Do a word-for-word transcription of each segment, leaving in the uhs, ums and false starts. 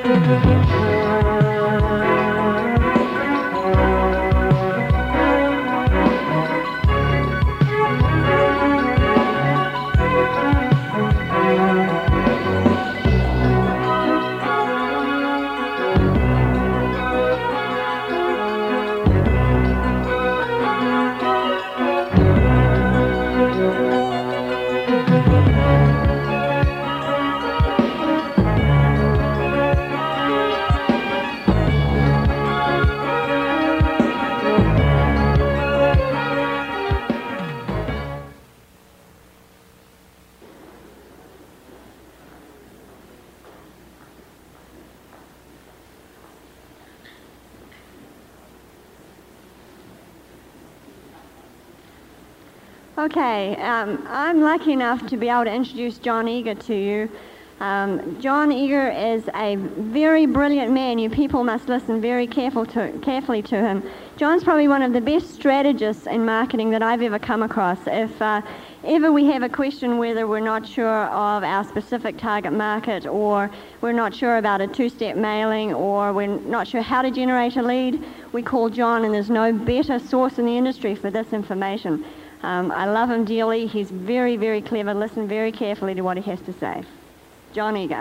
Okay, um, I'm lucky enough to be able to introduce John Eager to you. Um, John Eager is a very brilliant man. You people must listen very careful to, carefully to him. John's probably one of the best strategists in marketing that I've ever come across. If uh, ever we have a question whether we're not sure of our specific target market, or we're not sure about a two-step mailing, or we're not sure how to generate a lead, we call John, and there's no better source in the industry for this information. Um, I love him dearly. He's very, very clever. Listen very carefully to what he has to say. John Eager.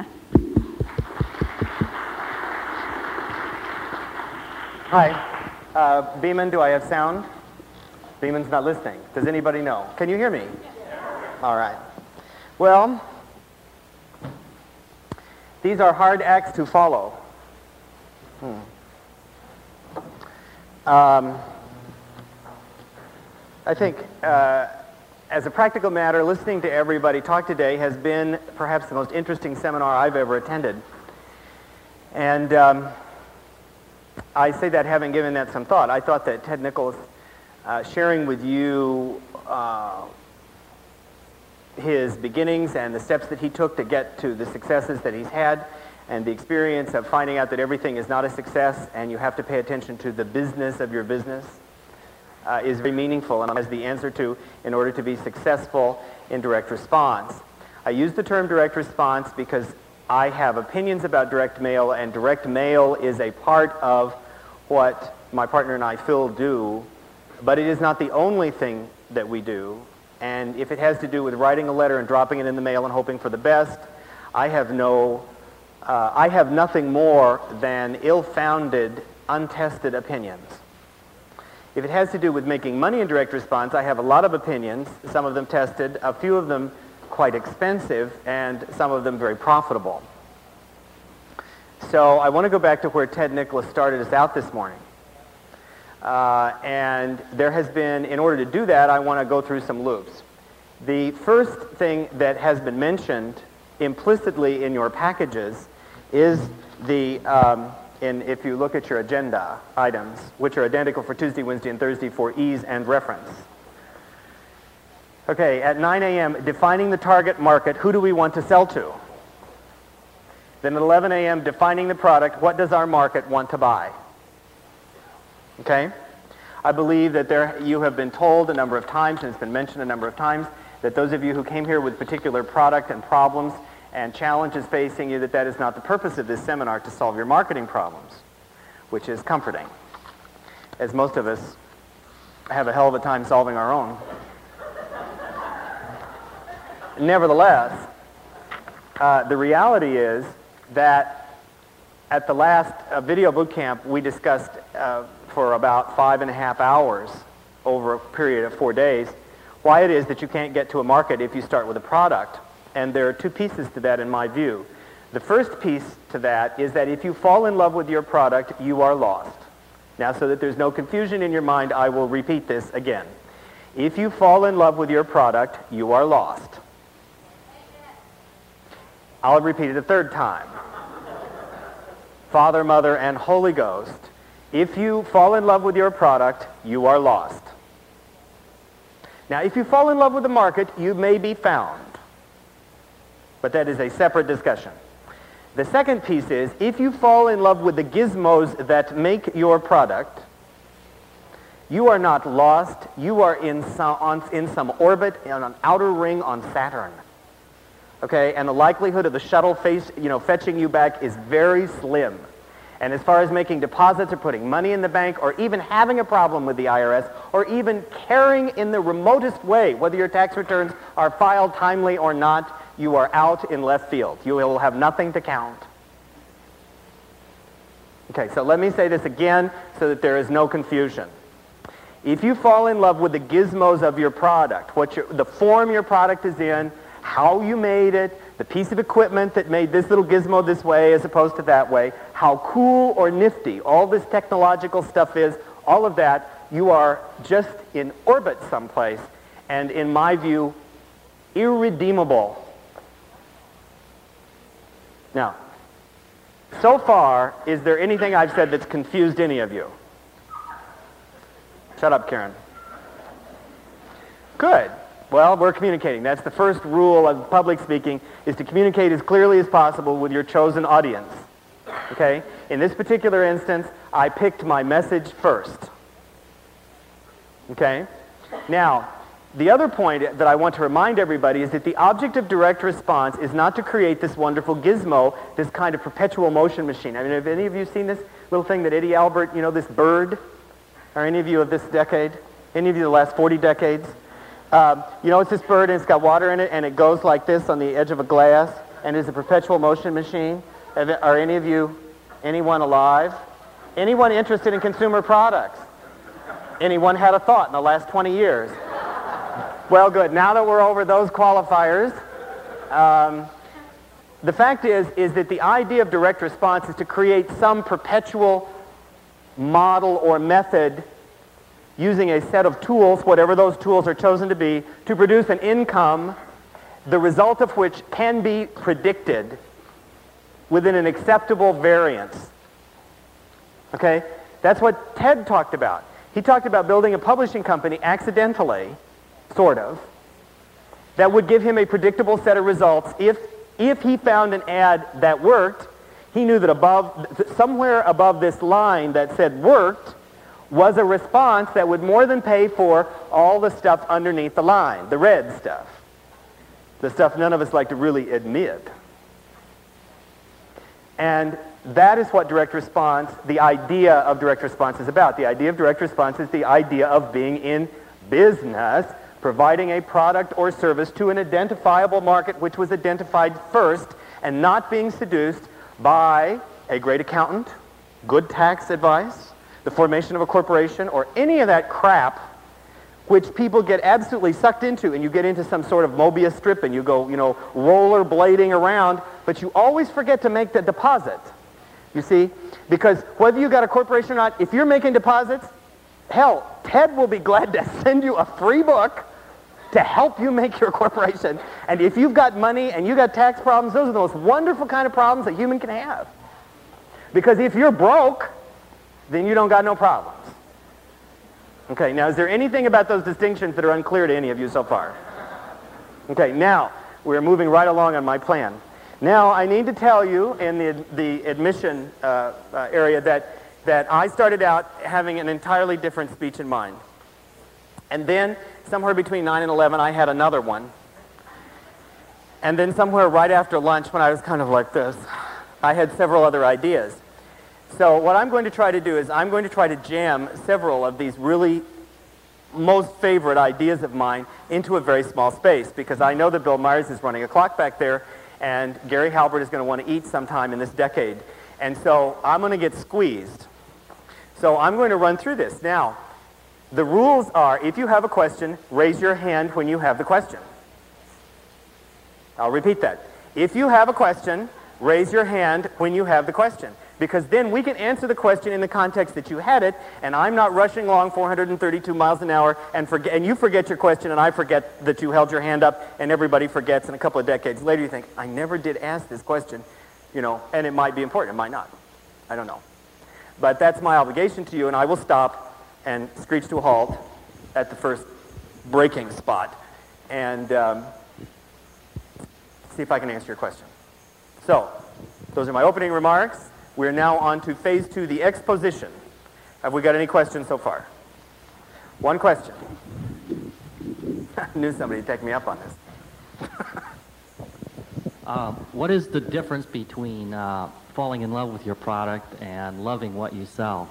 Hi. Uh, Beeman, do I have sound? Beeman's not listening. Does anybody know? Can you hear me? Yeah. All right. Well, these are hard acts to follow. Hmm. Um, I think, uh, as a practical matter, listening to everybody talk today has been perhaps the most interesting seminar I've ever attended. And um, I say that having given that some thought. I thought that Ted Nichols, uh, sharing with you uh, his beginnings and the steps that he took to get to the successes that he's had, and the experience of finding out that everything is not a success and you have to pay attention to the business of your business, Uh, is very meaningful and has the answer to in order to be successful in direct response. I use the term direct response because I have opinions about direct mail, and direct mail is a part of what my partner and I, Phil, do, but it is not the only thing that we do. And if it has to do with writing a letter and dropping it in the mail and hoping for the best, I have no, uh, I have nothing more than ill-founded, untested opinions. If it has to do with making money in direct response, I have a lot of opinions, some of them tested, a few of them quite expensive, and some of them very profitable. So I want to go back to where Ted Nicholas started us out this morning. Uh, and there has been, in order to do that, I want to go through some loops. The first thing that has been mentioned implicitly in your packages is the... Um, In, if you look at your agenda items, which are identical for Tuesday, Wednesday, and Thursday for ease and reference. Okay, at nine A M, defining the target market, who do we want to sell to? Then at eleven A M, defining the product, what does our market want to buy? Okay? I believe that there, you have been told a number of times, and it's been mentioned a number of times, that those of you who came here with particular product and problems and challenges facing you, that that is not the purpose of this seminar, to solve your marketing problems, which is comforting, as most of us have a hell of a time solving our own. Nevertheless, uh, the reality is that at the last uh, video boot camp, we discussed uh, for about five and a half hours over a period of four days why it is that you can't get to a market if you start with a product. And there are two pieces to that in my view. The first piece to that is that if you fall in love with your product, you are lost. Now, so that there's no confusion in your mind, I will repeat this again. If you fall in love with your product, you are lost. I'll repeat it a third time. Father, Mother, and Holy Ghost, if you fall in love with your product, you are lost. Now, if you fall in love with the market, you may be found. But that is a separate discussion. The second piece is, if you fall in love with the gizmos that make your product, you are not lost. You are in some, on, in some orbit, in an outer ring on Saturn. okay? And the likelihood of the shuttle face, you know, fetching you back is very slim. And as far as making deposits or putting money in the bank or even having a problem with the I R S or even caring in the remotest way whether your tax returns are filed timely or not, you are out in left field. You will have nothing to count. Okay, so let me say this again so that there is no confusion. If you fall in love with the gizmos of your product, what your, the form your product is in, how you made it, the piece of equipment that made this little gizmo this way as opposed to that way, how cool or nifty all this technological stuff is, all of that, you are just in orbit someplace, and in my view, irredeemable. Now, so far, is there anything I've said that's confused any of you? Shut up, Karen. Good. Well, we're communicating. That's the first rule of public speaking, is to communicate as clearly as possible with your chosen audience. Okay? In this particular instance, I picked my message first. Okay? Now, the other point that I want to remind everybody is that the object of direct response is not to create this wonderful gizmo, this kind of perpetual motion machine. I mean, have any of you seen this little thing that Eddie Albert, you know, this bird? Are any of you of this decade? Any of you the last forty decades? Um, you know, it's this bird and it's got water in it and it goes like this on the edge of a glass and is a perpetual motion machine. Are any of you, anyone alive? Anyone interested in consumer products? Anyone had a thought in the last twenty years? Well, good. Now that we're over those qualifiers, um, the fact is, is that the idea of direct response is to create some perpetual model or method using a set of tools, whatever those tools are chosen to be, to produce an income, the result of which can be predicted within an acceptable variance. Okay? That's what Ted talked about. He talked about building a publishing company accidentally, sort of, that would give him a predictable set of results. If, if he found an ad that worked, he knew that above, somewhere above this line that said worked, was a response that would more than pay for all the stuff underneath the line, the red stuff, the stuff none of us like to really admit. And that is what direct response, the idea of direct response is about. The idea of direct response is the idea of being in business, providing a product or service to an identifiable market which was identified first, and not being seduced by a great accountant, good tax advice, the formation of a corporation, or any of that crap which people get absolutely sucked into, and you get into some sort of Mobius strip and you go, you know, rollerblading around, but you always forget to make the deposit. You see? Because whether you got a corporation or not, if you're making deposits, hell, Ted will be glad to send you a free book to help you make your corporation. And if you've got money and you've got tax problems, those are the most wonderful kind of problems a human can have. Because if you're broke, then you don't got no problems. Okay, now is there anything about those distinctions that are unclear to any of you so far? Okay, now we're moving right along on my plan. Now I need to tell you in the, the admission uh, uh, area that, that I started out having an entirely different speech in mind. And then somewhere between nine and eleven I had another one. And then somewhere right after lunch when I was kind of like this, I had several other ideas. So what I'm going to try to do is I'm going to try to jam several of these really most favorite ideas of mine into a very small space, because I know that Bill Myers is running a clock back there and Gary Halbert is going to want to eat sometime in this decade. And so I'm going to get squeezed. So I'm going to run through this. Now, the rules are, if you have a question, raise your hand when you have the question. I'll repeat that. If you have a question, raise your hand when you have the question. Because then we can answer the question in the context that you had it, and I'm not rushing along four hundred thirty-two miles an hour, and, forget, and you forget your question, and I forget that you held your hand up, and everybody forgets, and a couple of decades later you think, I never did ask this question, you know, and it might be important, it might not. I don't know. But that's my obligation to you, and I will stop and screech to a halt at the first braking spot, and um, see if I can answer your question. So, those are my opening remarks. We're now on to phase two, the exposition. Have we got any questions so far? One question. I knew somebody would take me up on this. Um, what is the difference between uh, falling in love with your product and loving what you sell?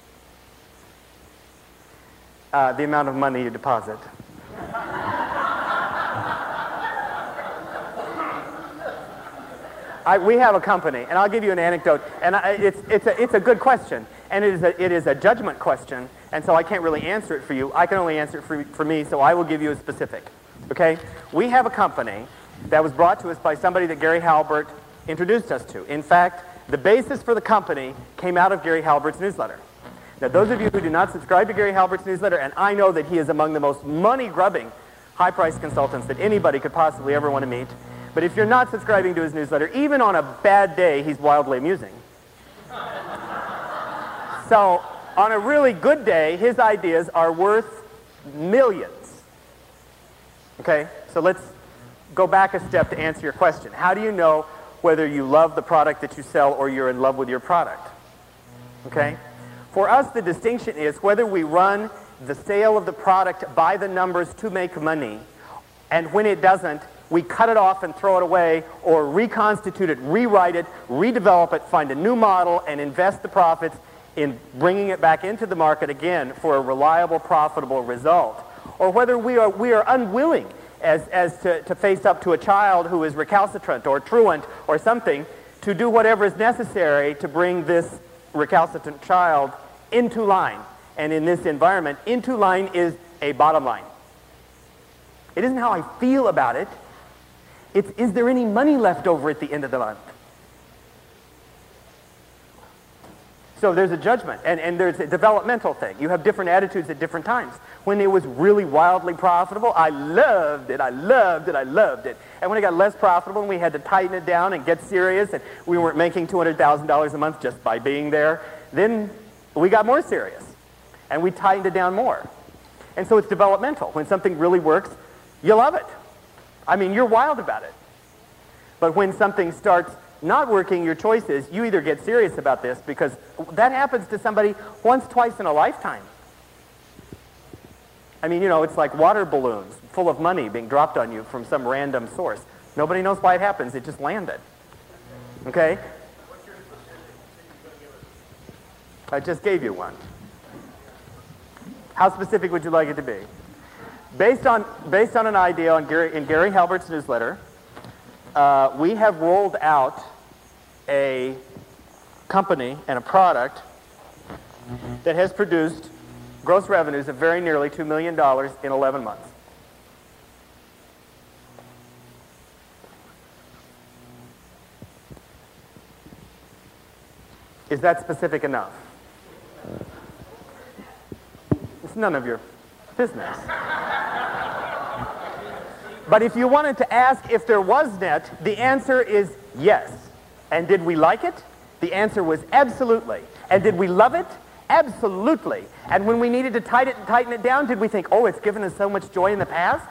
Uh, the amount of money you deposit. I, we have a company, and I'll give you an anecdote, and I, it's, it's, a, it's a good question, and it is, a, it is a judgment question, and so I can't really answer it for you. I can only answer it for, for me, so I will give you a specific. Okay? We have a company that was brought to us by somebody that Gary Halbert introduced us to. In fact, the basis for the company came out of Gary Halbert's newsletter. Now, those of you who do not subscribe to Gary Halbert's newsletter, and I know that he is among the most money-grubbing, high-priced consultants that anybody could possibly ever want to meet, but if you're not subscribing to his newsletter, even on a bad day, he's wildly amusing. So, on a really good day, his ideas are worth millions. Okay? So let's go back a step to answer your question. How do you know whether you love the product that you sell or you're in love with your product? Okay? For us, the distinction is whether we run the sale of the product by the numbers to make money, and when it doesn't, we cut it off and throw it away, or reconstitute it, rewrite it, redevelop it, find a new model, and invest the profits in bringing it back into the market again for a reliable, profitable result. Or whether we are, we are unwilling as, as to, to face up to a child who is recalcitrant or truant or something, to do whatever is necessary to bring this recalcitrant child into line. And in this environment, into line is a bottom line. It isn't how I feel about it. It's, is there any money left over at the end of the month? So there's a judgment, and, and there's a developmental thing. You have different attitudes at different times. When it was really wildly profitable, I loved it, I loved it, I loved it. And when it got less profitable and we had to tighten it down and get serious, and we weren't making two hundred thousand dollars a month just by being there, then we got more serious, and we tightened it down more. And so it's developmental. When something really works, you love it. I mean, you're wild about it. But when something starts not working, your choice is you either get serious about this, because that happens to somebody once, twice in a lifetime. I mean, you know, it's like water balloons full of money being dropped on you from some random source. Nobody knows why it happens. It just landed. Okay? I just gave you one. How specific would you like it to be? Based on, based on an idea on Gary, in Gary Halbert's newsletter, uh, we have rolled out a company and a product that has produced gross revenues of very nearly two million dollars in eleven months. Is that specific enough? It's none of your business. But if you wanted to ask if there was net, the answer is yes. And did we like it? The answer was absolutely. And did we love it? Absolutely. And when we needed to tighten it, tighten it down, did we think, oh, it's given us so much joy in the past?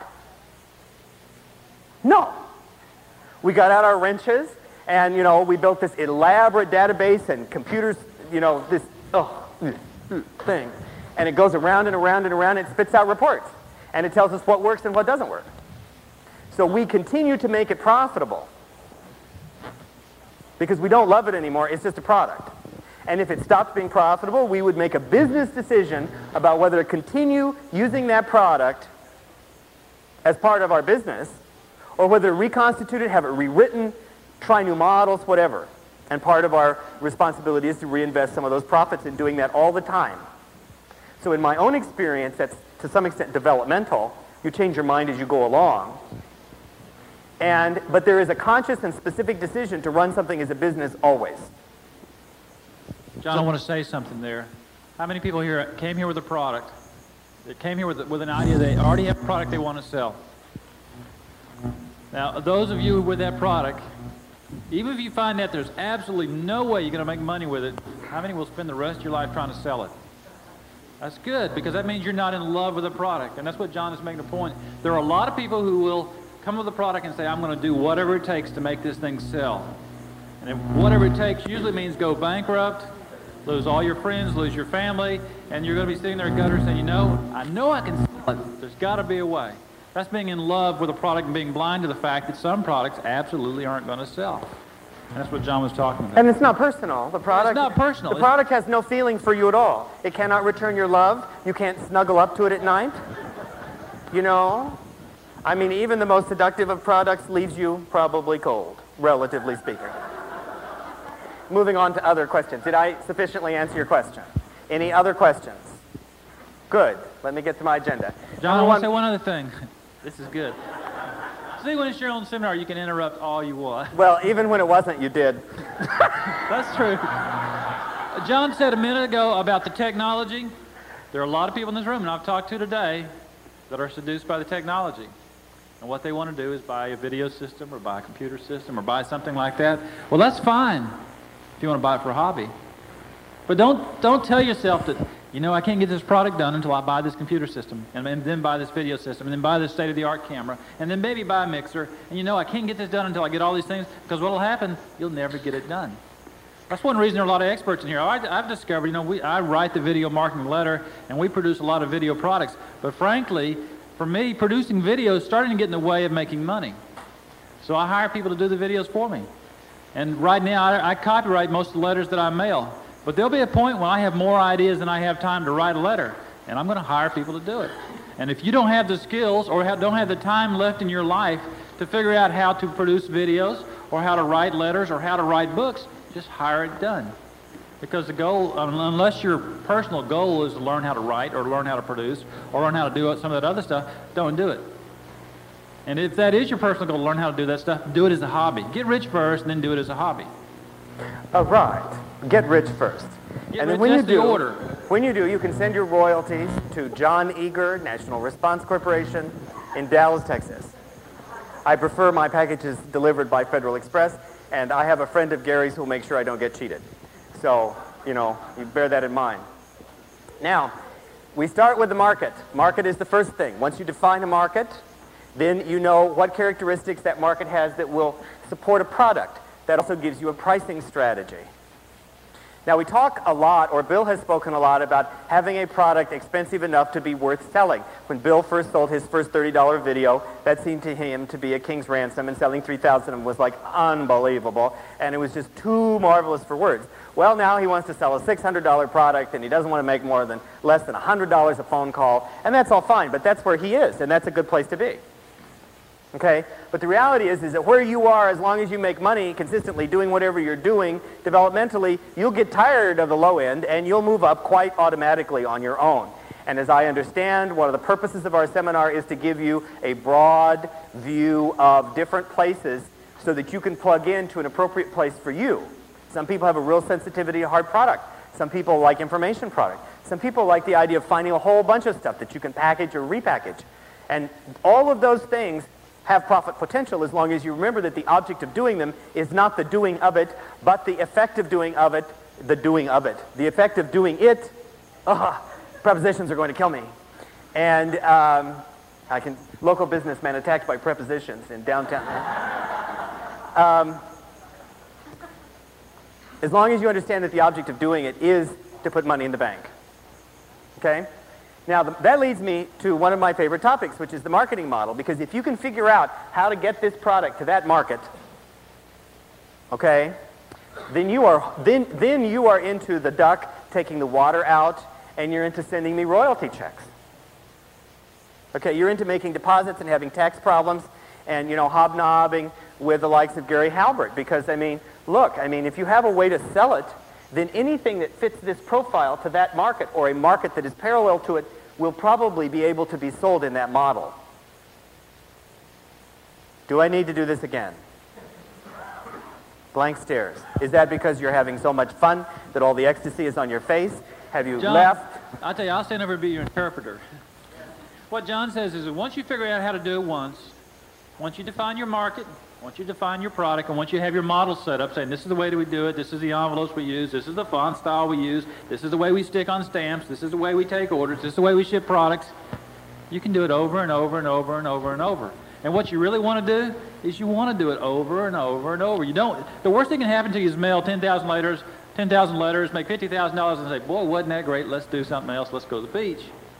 No. We got out our wrenches, and, you know, we built this elaborate database and computers, you know, this oh, thing. And it goes around and around and around, and it spits out reports. And it tells us what works and what doesn't work. So we continue to make it profitable because we don't love it anymore. It's just a product. And if it stops being profitable, we would make a business decision about whether to continue using that product as part of our business, or whether to reconstitute it, have it rewritten, try new models, whatever. And part of our responsibility is to reinvest some of those profits in doing that all the time. So in my own experience, that's to some extent developmental. You change your mind as you go along. And, but there is a conscious and specific decision to run something as a business always. John, I want to say something there. How many people here came here with a product, that came here with, with an idea they already have a product they want to sell? Now, those of you with that product, even if you find that there's absolutely no way you're going to make money with it, how many will spend the rest of your life trying to sell it? That's good, because that means you're not in love with the product. And that's what John is making a point. There are a lot of people who will come with a product and say, I'm going to do whatever it takes to make this thing sell. And if whatever it takes usually means go bankrupt, lose all your friends, lose your family, and you're going to be sitting there in gutter saying, you know, I know I can sell it. There's got to be a way. That's being in love with a product and being blind to the fact that some products absolutely aren't going to sell. And that's what John was talking about. And it's not personal. The product, it's not personal. The product has no feeling for you at all. It cannot return your love. You can't snuggle up to it at night. You know? I mean, even the most seductive of products leaves you probably cold, relatively speaking. Moving on to other questions. Did I sufficiently answer your question? Any other questions? Good. Let me get to my agenda. John, I want to say one other thing. This is good. See, when it's your own seminar, you can interrupt all you want. Well, even when it wasn't, you did. That's true. John said a minute ago about the technology. There are a lot of people in this room, and I've talked to today, that are seduced by the technology. And what they want to do is buy a video system or buy a computer system or buy something like that. Well, that's fine if you want to buy it for a hobby. But don't, don't tell yourself that, you know, I can't get this product done until I buy this computer system, and, and then buy this video system, and then buy this state-of-the-art camera, and then maybe buy a mixer, and you know, I can't get this done until I get all these things, because what will happen, you'll never get it done. That's one reason there are a lot of experts in here. I, I've discovered, you know, we, I write the video marketing letter, and we produce a lot of video products, but frankly, for me, producing videos is starting to get in the way of making money. So I hire people to do the videos for me. And right now, I, I copyright most of the letters that I mail. But there'll be a point when I have more ideas than I have time to write a letter, and I'm going to hire people to do it. And if you don't have the skills or have, don't have the time left in your life to figure out how to produce videos or how to write letters or how to write books, just hire it done. Because the goal, unless your personal goal is to learn how to write or learn how to produce or learn how to do some of that other stuff, don't do it. And if that is your personal goal, to learn how to do that stuff, do it as a hobby. Get rich first and then do it as a hobby. Oh, right. Get rich first. Get and rich, then when you that's the do, order. when you do, you can send your royalties to John Eager, National Response Corporation in Dallas, Texas. I prefer my packages delivered by Federal Express, and I have a friend of Gary's who will make sure I don't get cheated. So, you know, you bear that in mind. Now, we start with the market. Market is the first thing. Once you define a market, then you know what characteristics that market has that will support a product. That also gives you a pricing strategy. Now, we talk a lot, or Bill has spoken a lot, about having a product expensive enough to be worth selling. When Bill first sold his first thirty dollar video, that seemed to him to be a king's ransom, and selling three thousand of them was like unbelievable, and it was just too marvelous for words. Well, now he wants to sell a six hundred dollar product, and he doesn't want to make more than less than one hundred dollars a phone call, and that's all fine, but that's where he is, and that's a good place to be. Okay? But the reality is, is that where you are, as long as you make money consistently doing whatever you're doing developmentally, you'll get tired of the low end and you'll move up quite automatically on your own. And as I understand, one of the purposes of our seminar is to give you a broad view of different places so that you can plug into an appropriate place for you. Some people have a real sensitivity to hard product. Some people like information product. Some people like the idea of finding a whole bunch of stuff that you can package or repackage. And all of those things have profit potential as long as you remember that the object of doing them is not the doing of it, but the effect of doing of it, the doing of it. The effect of doing it, ugh, prepositions are going to kill me. And um, I can, local businessman attacked by prepositions in downtown. um, as long as you understand that the object of doing it is to put money in the bank. Okay? Now, the, that leads me to one of my favorite topics, which is the marketing model, because if you can figure out how to get this product to that market, okay, then you are, then, then you are into the duck taking the water out, and you're into sending me royalty checks. Okay, you're into making deposits and having tax problems and, you know, hobnobbing with the likes of Gary Halbert, because, I mean, look, I mean, if you have a way to sell it, then anything that fits this profile to that market or a market that is parallel to it will probably be able to be sold in that model. Do I need to do this again? Blank stares. Is that because you're having so much fun that all the ecstasy is on your face? Have you John, left? I'll tell you, I'll stand over and be your interpreter. What John says is that once you figure out how to do it once, once you define your market, once you define your product, and once you have your model set up, saying this is the way that we do it, this is the envelopes we use, this is the font style we use, this is the way we stick on stamps, this is the way we take orders, this is the way we ship products, you can do it over and over and over and over and over. And what you really want to do is you want to do it over and over and over. You don't. The worst thing that can happen to you is mail ten thousand letters, ten thousand letters, make fifty thousand dollars, and say, boy, wasn't that great? Let's do something else. Let's go to the beach.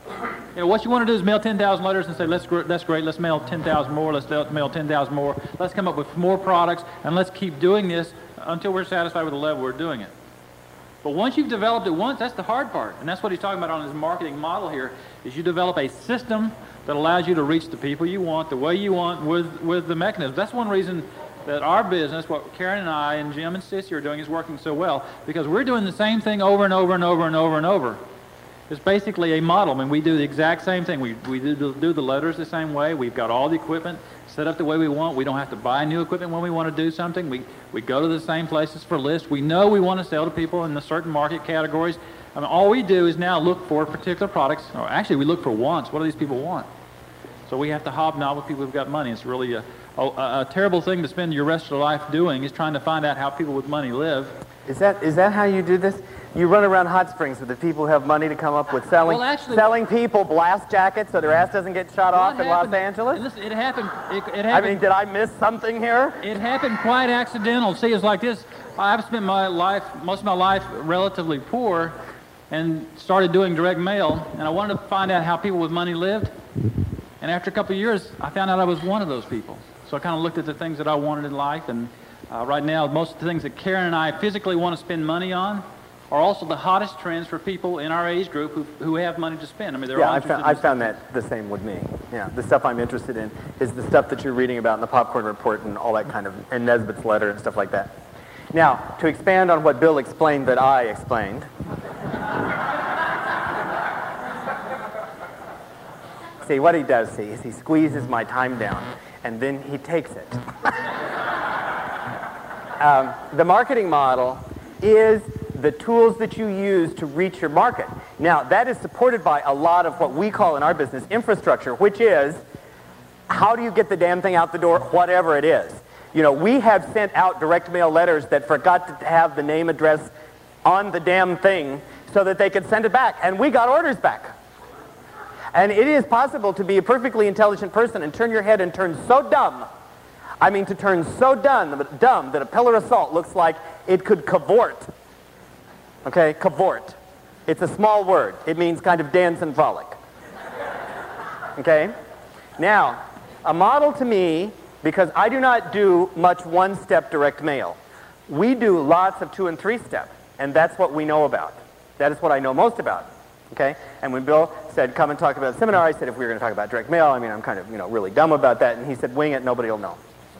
You know, what you want to do is mail ten thousand letters and say, let's, that's great, let's mail ten thousand more, let's mail ten thousand more, let's come up with more products, and let's keep doing this until we're satisfied with the level we're doing it. But once you've developed it once, that's the hard part. And that's what he's talking about on his marketing model here, is you develop a system that allows you to reach the people you want, the way you want, with, with the mechanisms. That's one reason that our business, what Karen and I and Jim and Sissy are doing, is working so well, because we're doing the same thing over and over and over and over and over. It's basically a model. I mean, we do the exact same thing. We, we do, do the letters the same way. We've got all the equipment set up the way we want. We don't have to buy new equipment when we want to do something. We, we go to the same places for lists. We know we want to sell to people in the certain market categories. I mean, all we do is now look for particular products, or actually we look for wants. What do these people want? So we have to hobnob with people who've got money. It's really a, a, a terrible thing to spend your rest of your life doing, is trying to find out how people with money live. Is that, is that how you do this? You run around hot springs with the people who have money to come up with selling, well, actually, selling people blast jackets so their ass doesn't get shot off in happened, Los Angeles? Listen, it happened, it, it happened. I mean, did I miss something here? It happened quite accidental. See, it's like this. I've spent my life, most of my life, relatively poor, and started doing direct mail, and I wanted to find out how people with money lived. And after a couple of years, I found out I was one of those people. So I kind of looked at the things that I wanted in life, and uh, right now, most of the things that Karen and I physically want to spend money on are also the hottest trends for people in our age group who, who have money to spend. I mean, they're yeah, all I found, I found that the same with me. Yeah, the stuff I'm interested in is the stuff that you're reading about in the Popcorn Report and all that kind of, and Nesbitt's letter and stuff like that. Now, to expand on what Bill explained that I explained, see, what he does, see, is he squeezes my time down, and then he takes it. um, the marketing model is the tools that you use to reach your market. Now, that is supported by a lot of what we call in our business infrastructure, which is, how do you get the damn thing out the door, whatever it is? You know, we have sent out direct mail letters that forgot to have the name address on the damn thing so that they could send it back, and we got orders back. And it is possible to be a perfectly intelligent person and turn your head and turn so dumb, I mean to turn so dumb, dumb that a pillar of salt looks like it could cavort. Okay, cavort. It's a small word. It means kind of dance and frolic. Okay? Now, a model to me, because I do not do much one-step direct mail. We do lots of two and three-step, and that's what we know about. That is what I know most about. Okay? And when Bill said, come and talk about a seminar, I said, if we were going to talk about direct mail, I mean, I'm kind of, you know, really dumb about that. And he said, wing it, nobody will know.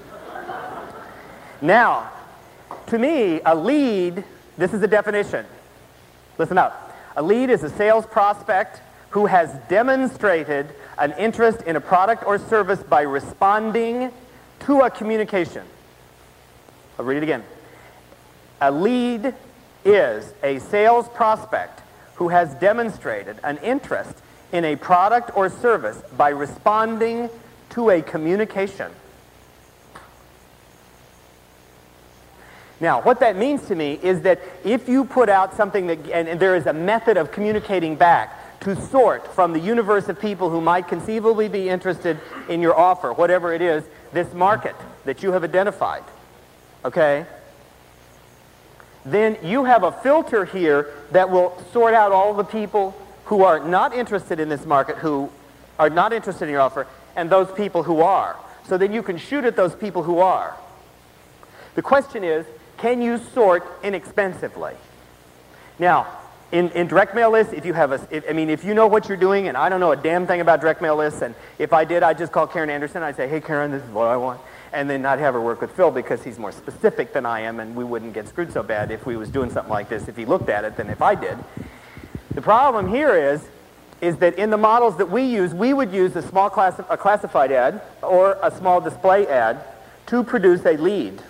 Now, to me, a lead, this is a definition. Listen up. A lead is a sales prospect who has demonstrated an interest in a product or service by responding to a communication. I'll read it again. A lead is a sales prospect who has demonstrated an interest in a product or service by responding to a communication. Now, what that means to me is that if you put out something that, and, and there is a method of communicating back to sort from the universe of people who might conceivably be interested in your offer, whatever it is, this market that you have identified, okay? Then you have a filter here that will sort out all the people who are not interested in this market, who are not interested in your offer, and those people who are. So then you can shoot at those people who are. The question is, can you sort inexpensively? Now, in, in direct mail lists, if you have a, if, I mean, if you know what you're doing, and I don't know a damn thing about direct mail lists, and if I did, I'd just call Karen Anderson, I'd say, hey Karen, this is what I want. And then not have her work with Phil because he's more specific than I am, and we wouldn't get screwed so bad if we was doing something like this if he looked at it than if I did. The problem here is, is that in the models that we use, we would use a small class, a classified ad or a small display ad to produce a lead.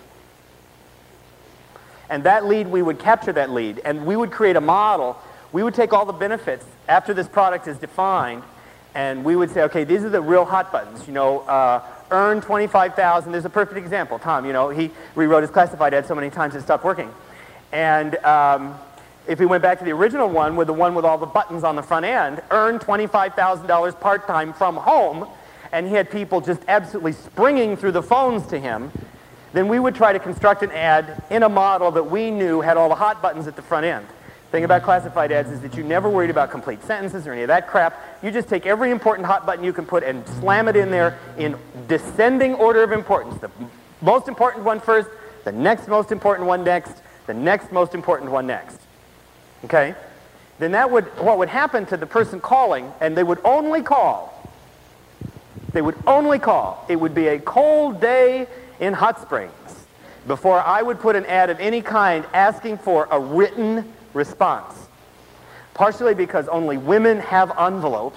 And that lead, we would capture that lead, and we would create a model. We would take all the benefits after this product is defined, and we would say, okay, these are the real hot buttons. You know, uh, earn twenty-five thousand dollars. There's a perfect example. Tom, you know, he rewrote his classified ad so many times it stopped working. And um, if we went back to the original one with the one with all the buttons on the front end, earn twenty-five thousand dollars part-time from home, and he had people just absolutely springing through the phones to him, then we would try to construct an ad in a model that we knew had all the hot buttons at the front end. thing about classified ads is that you never worried about complete sentences or any of that crap. You just take every important hot button you can put and slam it in there in descending order of importance. The most important one first, the next most important one next, the next most important one next. Okay? Then that would, what would happen to the person calling, and they would only call, they would only call, it would be a cold day in Hot Springs before I would put an ad of any kind asking for a written response. Partially because only women have envelopes,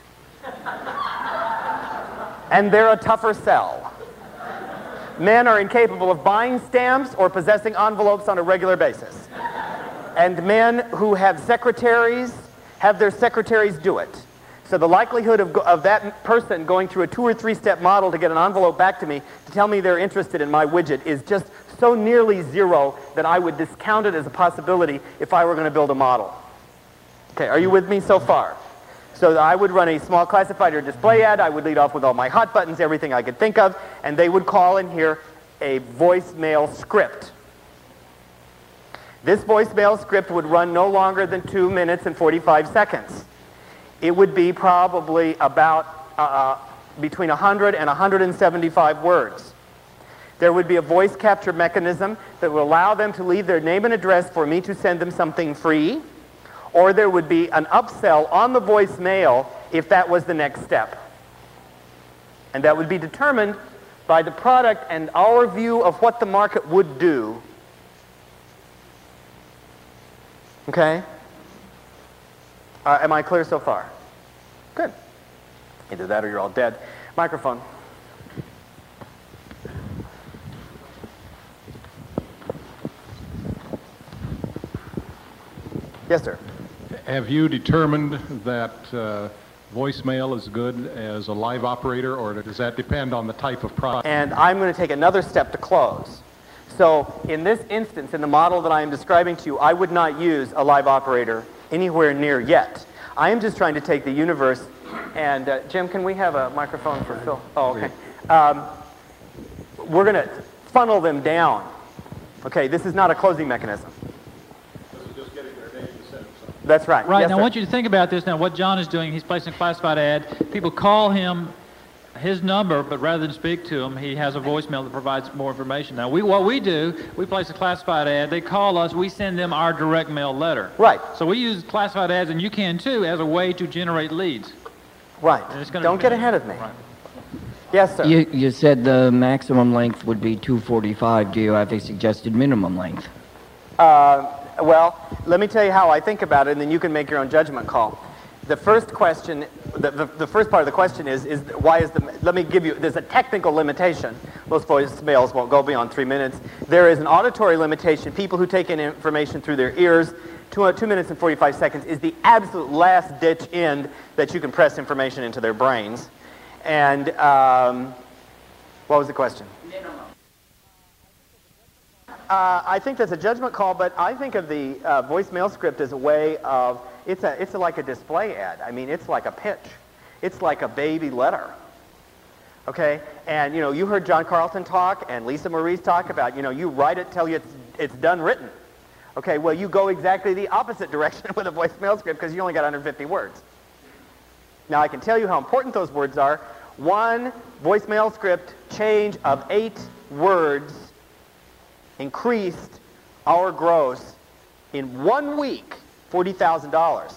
and they're a tougher sell. Men are incapable of buying stamps or possessing envelopes on a regular basis. And men who have secretaries have their secretaries do it. So the likelihood of, go of that person going through a two or three step model to get an envelope back to me to tell me they're interested in my widget is just so nearly zero that I would discount it as a possibility if I were going to build a model. Okay, are you with me so far? So I would run a small classified or display ad. I would lead off with all my hot buttons, everything I could think of, and they would call and hear a voicemail script. This voicemail script would run no longer than two minutes and forty-five seconds. It would be probably about uh, between one hundred and one hundred seventy-five words. There would be a voice capture mechanism that would allow them to leave their name and address for me to send them something free, or there would be an upsell on the voicemail if that was the next step. And that would be determined by the product and our view of what the market would do. Okay? Uh, am I clear so far? Good. Either that or you're all dead. Microphone. Yes, sir. Have you determined that uh, voicemail is good as a live operator, or does that depend on the type of product? And I'm going to take another step to close. So in this instance, in the model that I am describing to you, I would not use a live operator anywhere near yet. I am just trying to take the universe and, uh, Jim, can we have a microphone for Phil? Oh, okay. Um, we're going to funnel them down. Okay, this is not a closing mechanism. That's right. Right. Yes, now, sir. I want you to think about this. Now, what John is doing, he's placing a classified ad. People call him his number, but rather than speak to him, he has a voicemail that provides more information. Now, we, what we do, we place a classified ad. They call us. We send them our direct mail letter. Right. So we use classified ads, and you can too, as a way to generate leads. Right. Gonna, Don't get ahead of me. Right. Yes, sir. You, you said the maximum length would be two forty-five. Do you have a suggested minimum length? Uh, well, let me tell you how I think about it, and then you can make your own judgment call. The first question, the, the, the first part of the question is, is why is the, let me give you, there's a technical limitation. Most voicemails won't go beyond three minutes. There is an auditory limitation. People who take in information through their ears, two, two minutes and forty-five seconds is the absolute last ditch end that you can press information into their brains. And um, what was the question? Uh, I think that's a judgment call, but I think of the uh, voicemail script as a way of, it's, a, it's a, like a display ad. I mean, it's like a pitch. It's like a baby letter. Okay? And, you know, you heard John Carlton talk and Lisa Marie's talk about, you know, you write it till it's, it's done written. Okay, well, you go exactly the opposite direction with a voicemail script because you only got one hundred fifty words. Now, I can tell you how important those words are. One voicemail script change of eight words increased our gross in one week, forty thousand dollars.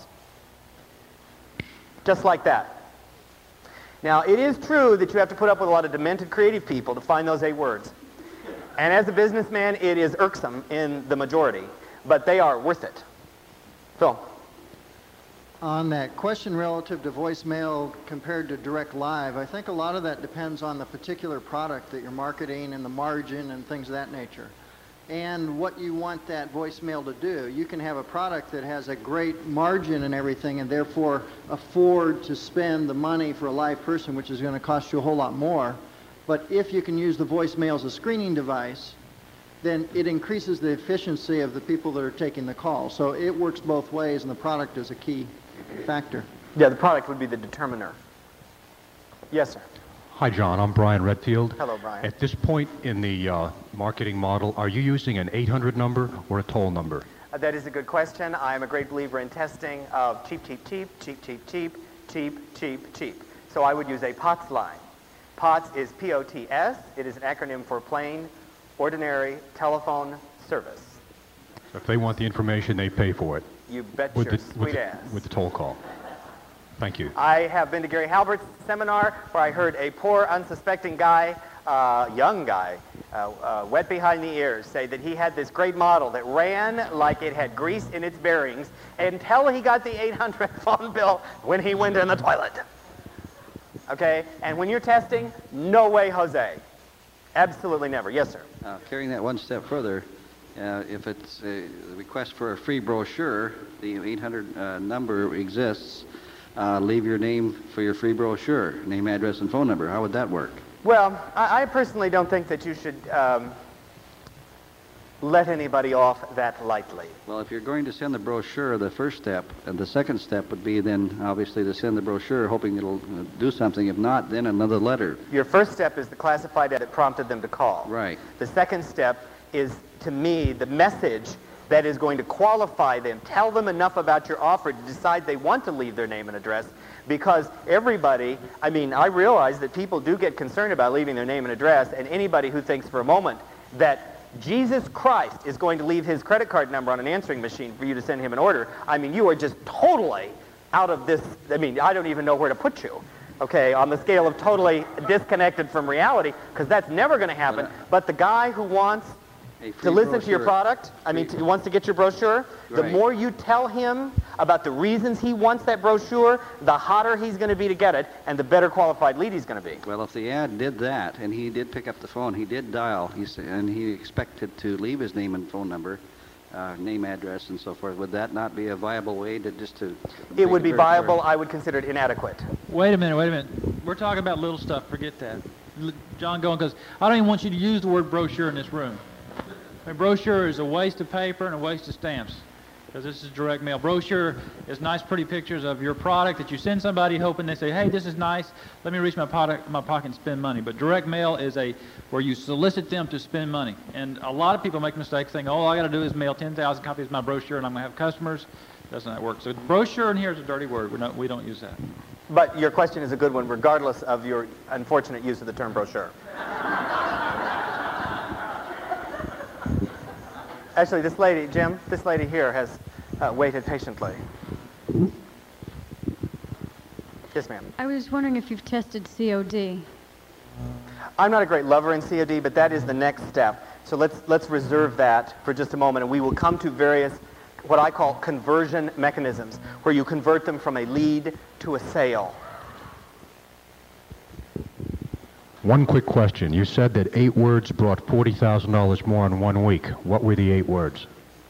Just like that. Now, it is true that you have to put up with a lot of demented creative people to find those eight words. And as a businessman, it is irksome in the majority, but they are worth it. Phil. On that question relative to voicemail compared to direct live, I think a lot of that depends on the particular product that you're marketing and the margin and things of that nature, and what you want that voicemail to do. You can have a product that has a great margin and everything and therefore afford to spend the money for a live person, which is going to cost you a whole lot more. But if you can use the voicemail as a screening device, then it increases the efficiency of the people that are taking the call. So it works both ways, and the product is a key factor. Yeah, the product would be the determiner. Yes, sir. Hi, John. I'm Brian Redfield. Hello, Brian. At this point in the uh, marketing model, are you using an eight hundred number or a toll number? Uh, that is a good question. I am a great believer in testing of cheap, cheap, cheap, cheap, cheap, cheap, cheap, cheap, cheap. So I would use a POTS line. POTS is P O T S. It is an acronym for plain, ordinary telephone service. So if they want the information, they pay for it. You bet with your the, sweet with the, ass. With the toll call. Thank you. I have been to Gary Halbert's seminar where I heard a poor, unsuspecting guy, uh, young guy, uh, uh, wet behind the ears, say that he had this great model that ran like it had grease in its bearings until he got the eight hundred phone bill when he went in the toilet. Okay? And when you're testing, no way, Jose. Absolutely never. Yes, sir. Uh, carrying that one step further, uh, if it's a request for a free brochure, the eight hundred uh, number exists. Uh, leave your name for your free brochure, name, address, and phone number. How would that work? Well, I, I personally don't think that you should um, let anybody off that lightly. Well, if you're going to send the brochure, the first step, and the second step would be then, obviously, to send the brochure, hoping it'll uh, do something. If not, then another letter. Your first step is the classified ad that prompted them to call. Right. The second step is, to me, the message that is going to qualify them. Tell them enough about your offer to decide they want to leave their name and address, because everybody, I mean, I realize that people do get concerned about leaving their name and address, and anybody who thinks for a moment that Jesus Christ is going to leave his credit card number on an answering machine for you to send him an order, I mean, you are just totally out of this, I mean, I don't even know where to put you, okay, on the scale of totally disconnected from reality, because that's never going to happen. But the guy who wants to listen brochure. to your product, I mean, to, wants to get your brochure, right. The more you tell him about the reasons he wants that brochure, the hotter he's going to be to get it, and the better qualified lead he's going to be. Well, if the ad did that, and he did pick up the phone, he did dial, he said, and he expected to leave his name and phone number, uh, name, address, and so forth, would that not be a viable way to just to... It would be viable. Clear? I would consider it inadequate. Wait a minute, wait a minute. We're talking about little stuff. Forget that. John Goen goes, I don't even want you to use the word brochure in this room. A brochure is a waste of paper and a waste of stamps, because this is direct mail. Brochure is nice, pretty pictures of your product that you send somebody hoping they say, hey, this is nice, let me reach my, product, my pocket and spend money. But direct mail is a where you solicit them to spend money. And a lot of people make mistakes thinking, oh, all I got to do is mail ten thousand copies of my brochure and I'm going to have customers. Doesn't that work? So brochure in here is a dirty word. We're not, we don't use that. But your question is a good one, regardless of your unfortunate use of the term brochure. Actually, this lady, Jim, this lady here has uh, waited patiently. Yes, ma'am. I was wondering if you've tested C O D. I'm not a great lover in C O D, but that is the next step. So let's, let's reserve that for just a moment, and we will come to various, what I call conversion mechanisms, where you convert them from a lead to a sale. One quick question. You said that eight words brought forty thousand dollars more in one week. What were the eight words?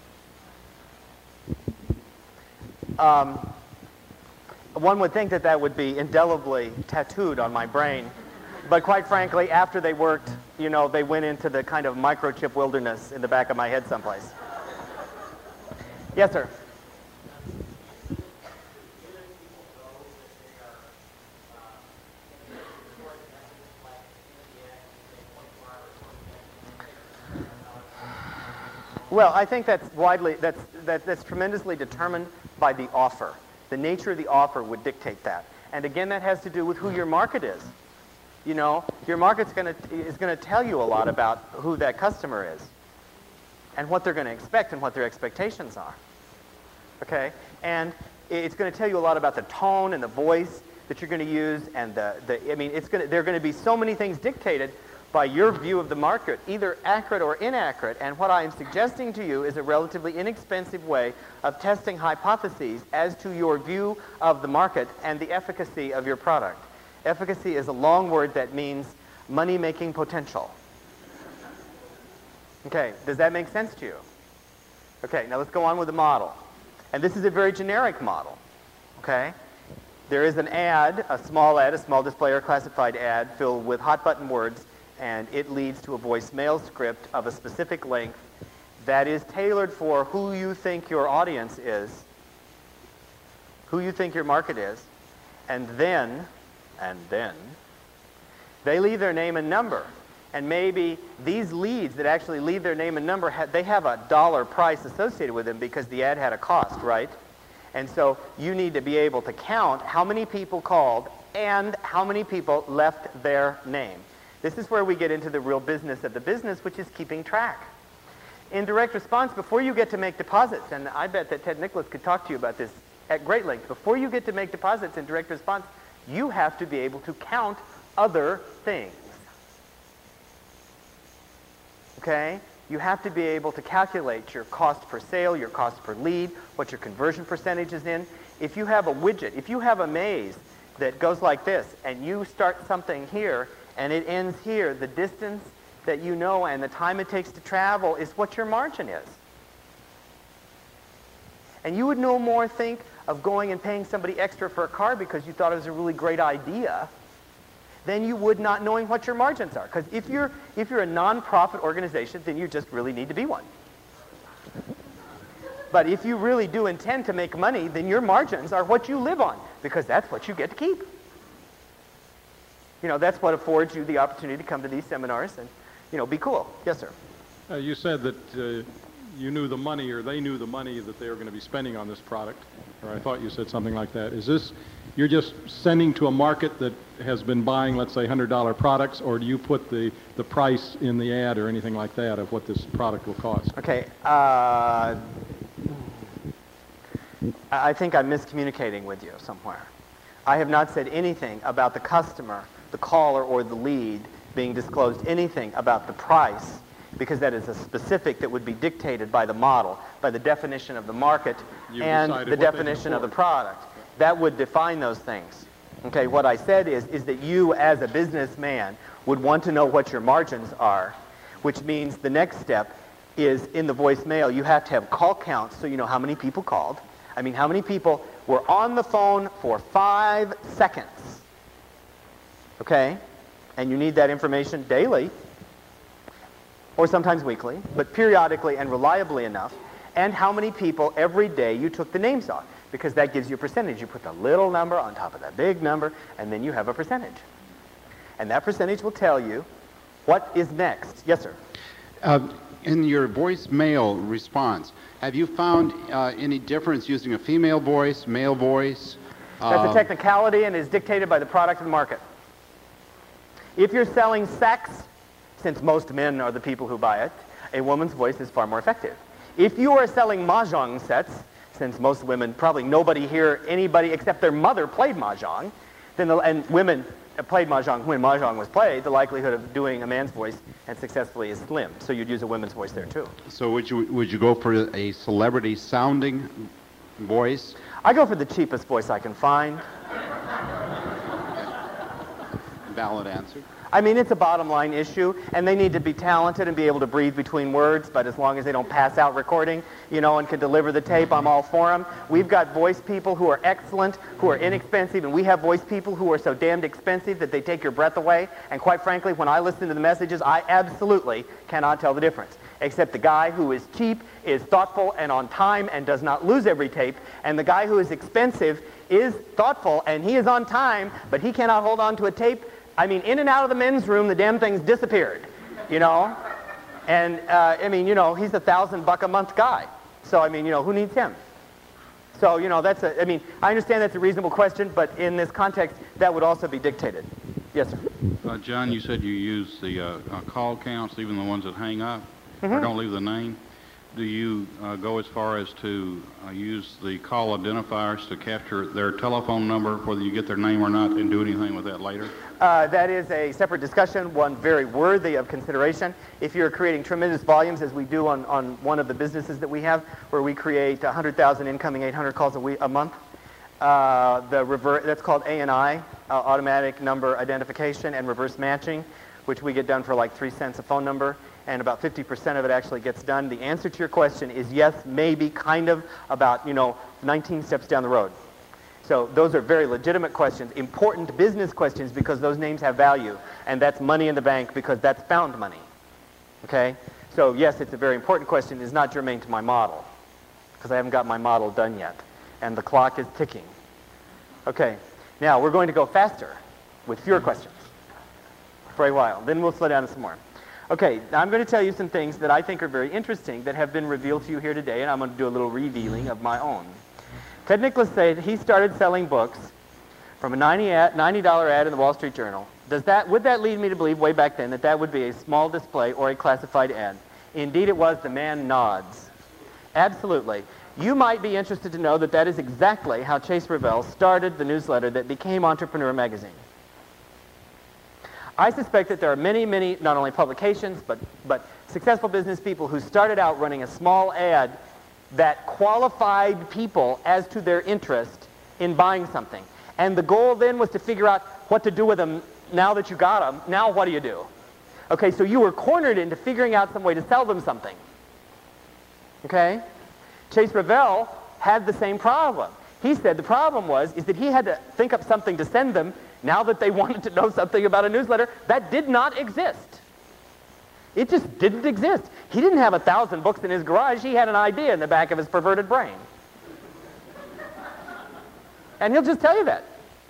Um, one would think that that would be indelibly tattooed on my brain. But quite frankly, after they worked, you know, they went into the kind of microchip wilderness in the back of my head someplace. Yes, sir. Well, I think that's widely, that's, that, that's tremendously determined by the offer. The nature of the offer would dictate that. And again, that has to do with who your market is. You know, your market's gonna, is going to tell you a lot about who that customer is and what they're going to expect and what their expectations are. Okay? And it's going to tell you a lot about the tone and the voice that you're going to use, and the, the I mean, it's going to, there are going to be so many things dictated by your view of the market, either accurate or inaccurate. And what I am suggesting to you is a relatively inexpensive way of testing hypotheses as to your view of the market and the efficacy of your product. Efficacy is a long word that means money-making potential. Okay, does that make sense to you? Okay, now let's go on with the model. And this is a very generic model, okay? There is an ad, a small ad, a small display or classified ad filled with hot button words, and it leads to a voicemail script of a specific length that is tailored for who you think your audience is, who you think your market is, and then, and then, they leave their name and number. And maybe these leads that actually leave their name and number, ha- they have a dollar price associated with them because the ad had a cost, right? And so you need to be able to count how many people called and how many people left their name. This is where we get into the real business of the business, which is keeping track. In direct response, before you get to make deposits, and I bet that Ted Nicholas could talk to you about this at great length, before you get to make deposits in direct response, you have to be able to count other things. Okay? You have to be able to calculate your cost per sale, your cost per lead, what your conversion percentage is in. If you have a widget, if you have a maze that goes like this, and you start something here, and it ends here, the distance that you know and the time it takes to travel is what your margin is. And you would no more think of going and paying somebody extra for a car because you thought it was a really great idea than you would not knowing what your margins are. Because if you're, if you're a non-profit organization, then you just really need to be one. But if you really do intend to make money, then your margins are what you live on, because that's what you get to keep. You know, that's what affords you the opportunity to come to these seminars and, you know, be cool. Yes, sir. Uh, you said that uh, you knew the money, or they knew the money that they were going to be spending on this product, or I thought you said something like that. Is this, you're just sending to a market that has been buying, let's say, one hundred dollar products, or do you put the, the price in the ad or anything like that of what this product will cost? Okay. Uh, I think I'm miscommunicating with you somewhere. I have not said anything about the customer, the caller, or the lead being disclosed anything about the price, because that is a specific that would be dictated by the model, by the definition of the market, You've and decided the what they can definition of the afford. product. That would define those things. Okay, what I said is, is that you as a businessman would want to know what your margins are, which means the next step is in the voicemail, you have to have call counts so you know how many people called. I mean, how many people were on the phone for five seconds. Okay? And you need that information daily, or sometimes weekly, but periodically and reliably enough, and how many people every day you took the names off, because that gives you a percentage. You put the little number on top of that big number, and then you have a percentage. And that percentage will tell you what is next. Yes, sir? Uh, in your voicemail response, have you found uh, any difference using a female voice, male voice? That's uh, a technicality and is dictated by the product and market. If you're selling sex, since most men are the people who buy it, a woman's voice is far more effective. If you are selling mahjong sets, since most women, probably nobody here, anybody except their mother played mahjong, then the, and women played mahjong when mahjong was played, the likelihood of doing a man's voice and successfully is slim. So you'd use a woman's voice there too. So would you would you go for a celebrity sounding voice? I go for the cheapest voice I can find. Valid answer. I mean, it's a bottom line issue, and they need to be talented and be able to breathe between words, but as long as they don't pass out recording, you know, and can deliver the tape, I'm all for them. We've got voice people who are excellent, who are inexpensive, and we have voice people who are so damned expensive that they take your breath away, and quite frankly, when I listen to the messages, I absolutely cannot tell the difference. Except the guy who is cheap is thoughtful and on time and does not lose every tape, and the guy who is expensive is thoughtful and he is on time, but he cannot hold on to a tape. I mean, in and out of the men's room, the damn thing's disappeared, you know? And, uh, I mean, you know, he's a thousand buck a month guy. So, I mean, you know, who needs him? So, you know, that's a, I mean, I understand that's a reasonable question, but in this context, that would also be dictated. Yes, sir? Uh, John, you said you use the uh, uh, call counts, even the ones that hang up, Mm-hmm. or don't leave the name. Do you uh, go as far as to uh, use the call identifiers to capture their telephone number, whether you get their name or not, and do anything with that later? Uh, that is a separate discussion, one very worthy of consideration. If you're creating tremendous volumes, as we do on, on one of the businesses that we have, where we create one hundred thousand incoming eight hundred calls a, week, a month, uh, the rever that's called A N I, uh, automatic number identification and reverse matching, which we get done for like three cents a phone number, and about fifty percent of it actually gets done. The answer to your question is yes, maybe, kind of, about, you know, nineteen steps down the road. So those are very legitimate questions, important business questions, because those names have value, and that's money in the bank because that's found money. Okay? So yes, it's a very important question. It's not germane to my model, because I haven't got my model done yet, and the clock is ticking. Okay, now we're going to go faster with fewer questions. for a while. Then we'll slow down some more. Okay, now I'm going to tell you some things that I think are very interesting that have been revealed to you here today, and I'm going to do a little revealing of my own. Ted Nicholas said he started selling books from a ninety dollar ad in the Wall Street Journal. Does that, would that lead me to believe way back then that that would be a small display or a classified ad? Indeed it was. The man nods. Absolutely. You might be interested to know that that is exactly how Chase Revell started the newsletter that became Entrepreneur Magazine. I suspect that there are many, many, not only publications, but, but successful business people who started out running a small ad that qualified people as to their interest in buying something. And the goal then was to figure out what to do with them now that you got them. Now what do you do? Okay, so you were cornered into figuring out some way to sell them something. Okay? Chase Revell had the same problem. He said the problem was is that he had to think up something to send them now that they wanted to know something about a newsletter that did not exist. It just didn't exist. He didn't have a thousand books in his garage. He had an idea in the back of his perverted brain. And he'll just tell you that.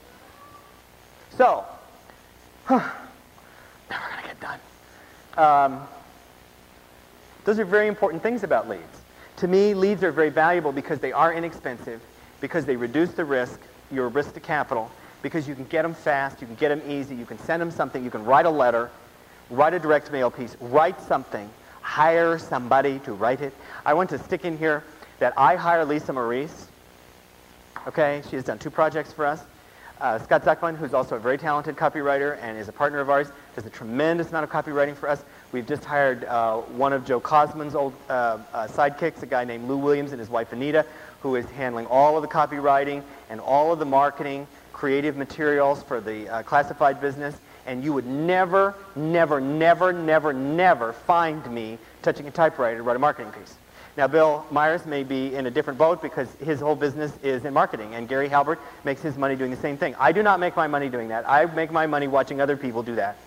So, never going to get done. Um, those are very important things about leads. To me, leads are very valuable because they are inexpensive, because they reduce the risk, your risk to capital, because you can get them fast, you can get them easy, you can send them something, you can write a letter, write a direct mail piece, write something, hire somebody to write it. I want to stick in here that I hire Lisa Maurice. Okay, she has done two projects for us. Uh, Scott Zuckman, who's also a very talented copywriter and is a partner of ours, does a tremendous amount of copywriting for us. We've just hired uh, one of Joe Cosman's old uh, uh, sidekicks, a guy named Lou Williams, and his wife Anita, who is handling all of the copywriting and all of the marketing, creative materials for the uh, classified business. And you would never, never, never, never, never find me touching a typewriter to write a marketing piece. Now, Bill Myers may be in a different boat because his whole business is in marketing, and Gary Halbert makes his money doing the same thing. I do not make my money doing that. I make my money watching other people do that.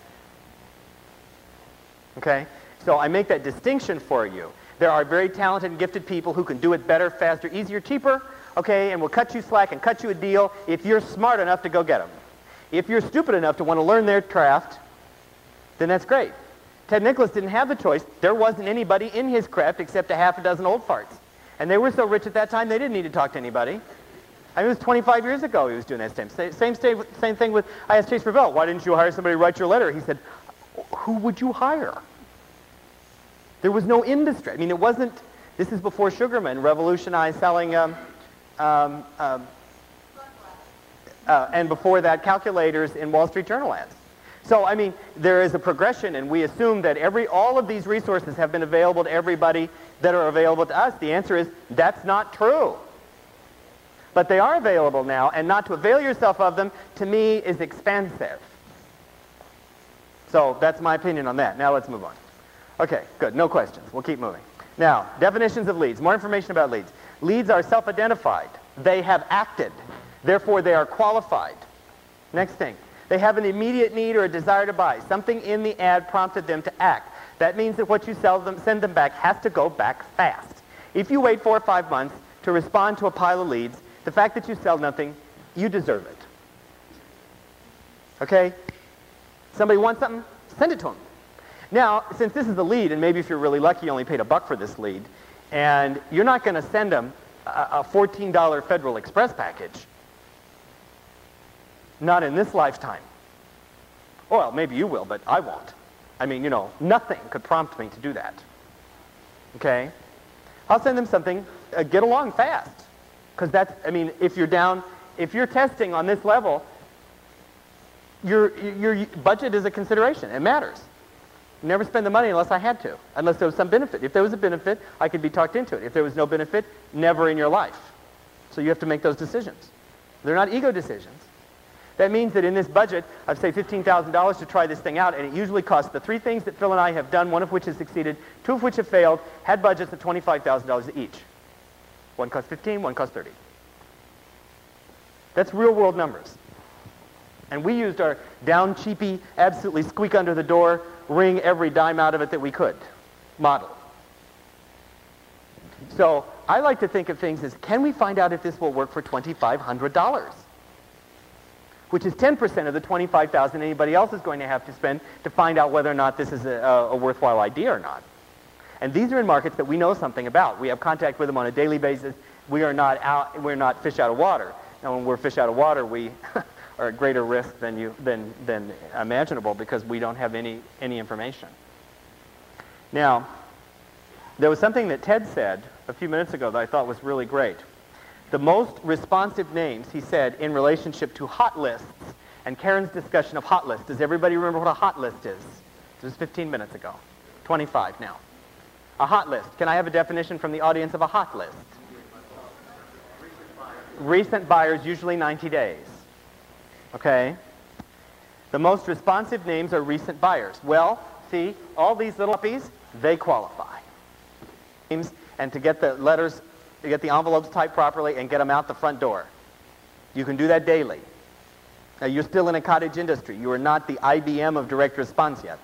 Okay? So I make that distinction for you. There are very talented and gifted people who can do it better, faster, easier, cheaper, okay, and will cut you slack and cut you a deal if you're smart enough to go get them. If you're stupid enough to want to learn their craft, then that's great. Ted Nicholas didn't have the choice. There wasn't anybody in his craft except a half a dozen old farts. And they were so rich at that time, they didn't need to talk to anybody. I mean, it was twenty-five years ago he was doing that same, same, same, same thing with, I asked Chase Revell, why didn't you hire somebody to write your letter? He said, who would you hire? There was no industry. I mean, it wasn't, this is before Sugarman revolutionized selling, um, um, um, uh, and before that, calculators in Wall Street Journal ads. So, I mean, there is a progression, and we assume that every, all of these resources have been available to everybody that are available to us. The answer is, that's not true. But they are available now, and not to avail yourself of them, to me, is expensive. So, that's my opinion on that. Now let's move on. Okay, good. No questions. We'll keep moving. Now, definitions of leads. More information about leads. Leads are self-identified. They have acted. Therefore, they are qualified. Next thing. They have an immediate need or a desire to buy. Something in the ad prompted them to act. That means that what you sell them, send them back has to go back fast. If you wait four or five months to respond to a pile of leads, the fact that you sell nothing, you deserve it. Okay? Somebody wants something? Send it to them. Now, since this is a lead, and maybe if you're really lucky you only paid a buck for this lead, and you're not going to send them a, a fourteen dollar Federal Express package. Not in this lifetime. Well, maybe you will, but I won't. I mean, you know, nothing could prompt me to do that. Okay? I'll send them something, uh, get along fast. Because that's, I mean, if you're down, if you're testing on this level, your, your budget is a consideration. It matters. Never spend the money unless I had to, unless there was some benefit. If there was a benefit, I could be talked into it. If there was no benefit, never in your life. So you have to make those decisions. They're not ego decisions. That means that in this budget, I've say fifteen thousand dollars to try this thing out, and it usually costs the three things that Phil and I have done, one of which has succeeded, two of which have failed, had budgets of twenty-five thousand dollars each. One costs fifteen, one costs thirty. That's real world numbers. And we used our down cheapy, absolutely squeak under the door, wring every dime out of it that we could model. So I like to think of things as, can we find out if this will work for twenty-five hundred dollars? which is ten percent of the twenty-five thousand dollars anybody else is going to have to spend to find out whether or not this is a, a worthwhile idea or not. And these are in markets that we know something about. We have contact with them on a daily basis. We are not out, we're not fish out of water. Now, when we're fish out of water, we are at greater risk than you than than imaginable because we don't have any any information. Now, there was something that Ted said a few minutes ago that I thought was really great. The most responsive names, he said, in relationship to hot lists, and Karen's discussion of hot lists. Does everybody remember what a hot list is? It was fifteen minutes ago. twenty-five now. A hot list. Can I have a definition from the audience of a hot list? Recent buyers, usually ninety days. Okay? The most responsive names are recent buyers. Well, see, all these little puppies, they qualify. And to get the letters, to get the envelopes typed properly and get them out the front door. You can do that daily. Now, you're still in a cottage industry. You are not the I B M of direct response yet.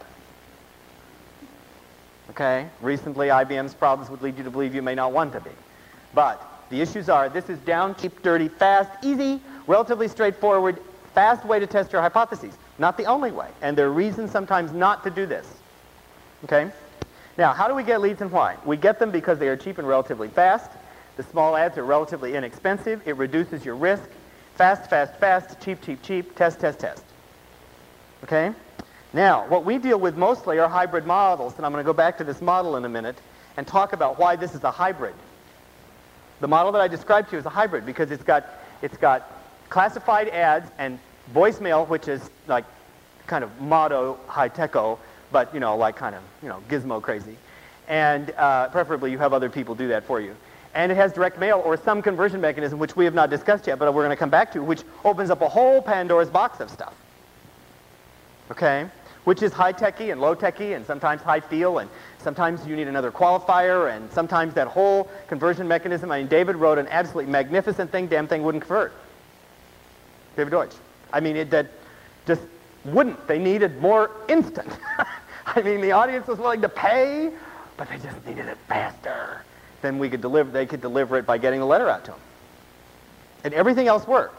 Okay? Recently, I B M's problems would lead you to believe you may not want to be. But the issues are, this is down, cheap, dirty, fast, easy, relatively straightforward, fast way to test your hypotheses. Not the only way. And there are reasons sometimes not to do this. Okay? Now, how do we get leads and why? We get them because they are cheap and relatively fast. The small ads are relatively inexpensive. It reduces your risk. Fast, fast, fast, cheap, cheap, cheap, test, test, test. Okay? Now, what we deal with mostly are hybrid models, and I'm going to go back to this model in a minute and talk about why this is a hybrid. The model that I described to you is a hybrid because it's got, it's got classified ads and voicemail, which is like kind of motto high-techo, but, you know, like kind of, you know, gizmo crazy. And uh, preferably you have other people do that for you. And it has direct mail or some conversion mechanism, which we have not discussed yet, but we're going to come back to, which opens up a whole Pandora's box of stuff. Okay? Which is high-techy and low-techy and sometimes high-feel, and sometimes you need another qualifier, and sometimes that whole conversion mechanism. I mean, David wrote an absolutely magnificent thing. Damn thing wouldn't convert. David Deutsch. I mean, it that just wouldn't. They needed more instant. I mean, the audience was willing to pay, but they just needed it faster. Then we could deliver, they could deliver it by getting the letter out to them. And everything else worked.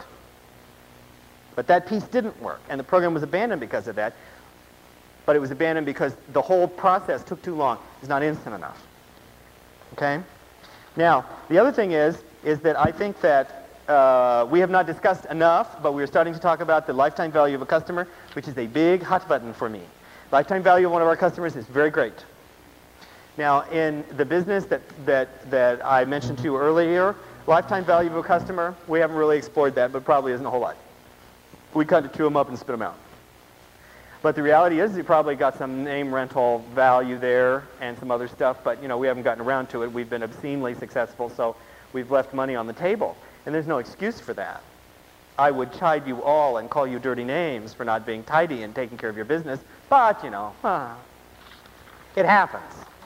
But that piece didn't work, and the program was abandoned because of that. But it was abandoned because the whole process took too long. It's not instant enough. Okay? Now, the other thing is, is that I think that uh, we have not discussed enough, but we're starting to talk about the lifetime value of a customer, which is a big hot button for me. Lifetime value of one of our customers is very great. Now, in the business that, that, that I mentioned to you earlier, lifetime value of a customer, we haven't really explored that, but probably isn't a whole lot. We kind of chew them up and spit them out. But the reality is you probably got some name rental value there and some other stuff, but, you know, we haven't gotten around to it. We've been obscenely successful, so we've left money on the table. And there's no excuse for that. I would chide you all and call you dirty names for not being tidy and taking care of your business, but, you know, uh, it happens.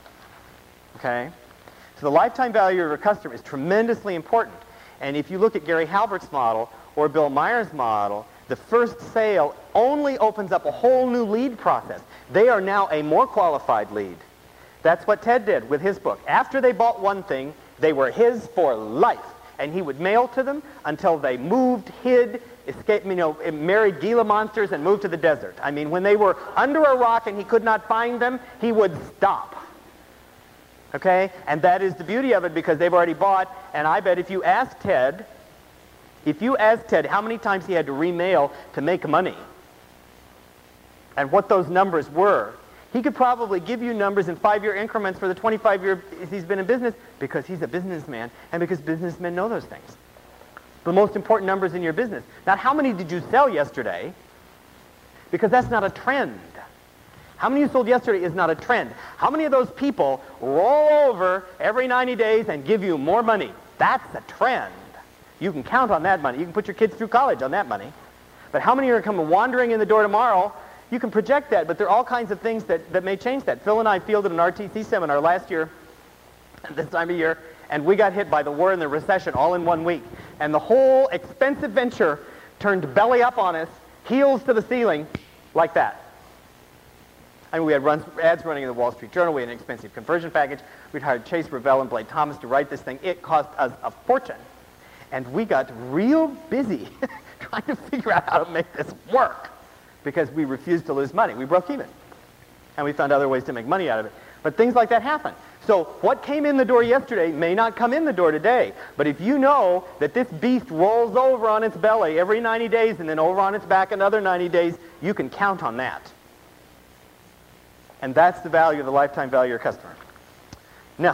Okay? So the lifetime value of a customer is tremendously important. And if you look at Gary Halbert's model or Bill Meyer's model, the first sale only opens up a whole new lead process. They are now a more qualified lead. That's what Ted did with his book. After they bought one thing, they were his for life. And he would mail to them until they moved, hid, escaped, you know, married Gila monsters and moved to the desert. I mean, when they were under a rock and he could not find them, he would stop. Okay? And that is the beauty of it because they've already bought. And I bet if you ask Ted, if you ask Ted how many times he had to remail to make money and what those numbers were, he could probably give you numbers in five-year increments for the twenty-five years he's been in business because he's a businessman and because businessmen know those things. The most important numbers in your business. Not how many did you sell yesterday, because that's not a trend. How many you sold yesterday is not a trend. How many of those people roll over every ninety days and give you more money? That's a trend. You can count on that money. You can put your kids through college on that money. But how many are coming wandering in the door tomorrow? You can project that, but there are all kinds of things that, that may change that. Phil and I fielded an R T C seminar last year, this time of year, and we got hit by the war and the recession all in one week. And the whole expensive venture turned belly up on us, heels to the ceiling, like that. I mean, we had runs, ads running in the Wall Street Journal. We had an expensive conversion package. We'd hired Chase Ravel and Blake Thomas to write this thing. It cost us a fortune. And we got real busy trying to figure out how to make this work because we refused to lose money. We broke even. And we found other ways to make money out of it. But things like that happen. So what came in the door yesterday may not come in the door today. But if you know that this beast rolls over on its belly every ninety days and then over on its back another ninety days, you can count on that. And that's the value of the lifetime value of your customer. Now,